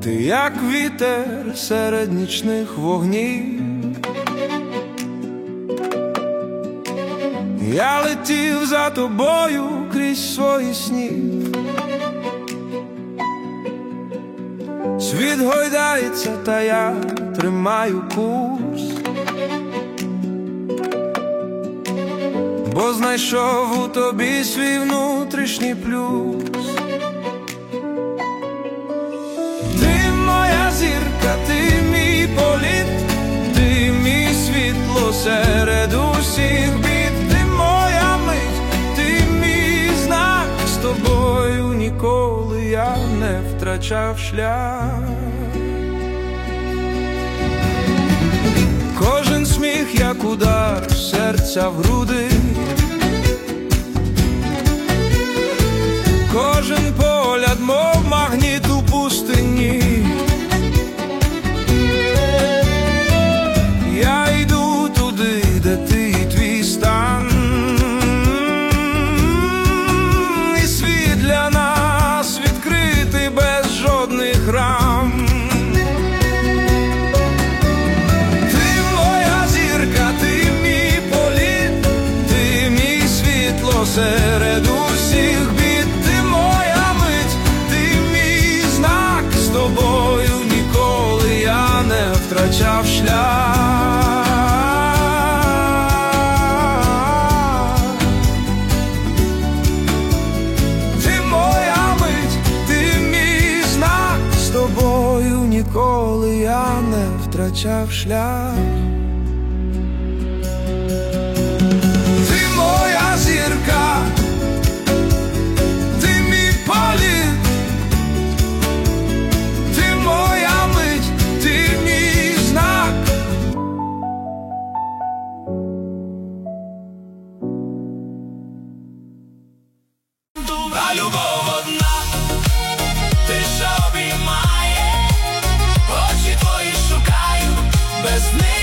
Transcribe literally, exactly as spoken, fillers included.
Ти як вітер серед нічних вогнів. Я летів за тобою крізь свої сні. Світ гойдається, та я тримаю курс, бо знайшов у тобі свій внутрішній плюс. Ти моя зірка, ти мій політ, ти мій світло серед усіх бід. Ти моя мить, ти мій знак, з тобою ніколи я не втрачав шлях. Кожен сміх, як удар серця в груди, кожен погляд, мов магніт у пустині. Я йду туди, де ти і твій стан, і світ для нас відкритий без жодних рам. Ти моя зірка, ти мій політ, ти мій світло серед усіх бід. Ти моя мить, ти мій знак, з тобою ніколи я не втрачав шлях. Ти моя мить, ти мій знак, з тобою ніколи я не втрачав шлях. Ти моя зірка, ти мій політ, ти моя мить, ти мій знак. А любов одна, ти що обіймає, очі твої шукаю, без них